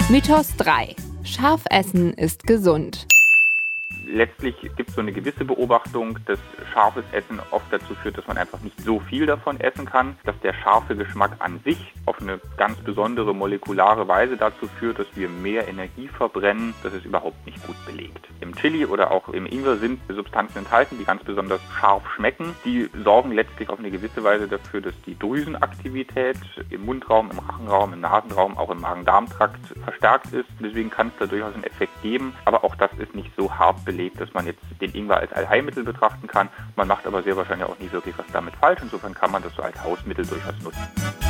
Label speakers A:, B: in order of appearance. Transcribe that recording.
A: Mythos 3. Scharf essen ist gesund.
B: Letztlich gibt es so eine gewisse Beobachtung, dass scharfes Essen oft dazu führt, dass man einfach nicht so viel davon essen kann, dass der scharfe Geschmack an sich auf eine ganz besondere molekulare Weise dazu führt, dass wir mehr Energie verbrennen. Das ist überhaupt nicht gut belegt. Im Chili oder auch im Ingwer sind Substanzen enthalten, die ganz besonders scharf schmecken. Die sorgen letztlich auf eine gewisse Weise dafür, dass die Drüsenaktivität im Mundraum, im Rachenraum, im Nasenraum, auch im Magen-Darm-Trakt verstärkt ist. Deswegen kann es da durchaus einen Effekt geben, aber auch das ist nicht so hart belegt, dass man jetzt den Ingwer als Allheilmittel betrachten kann. Man macht aber sehr wahrscheinlich auch nicht wirklich was damit falsch. Insofern kann man das so als Hausmittel durchaus nutzen.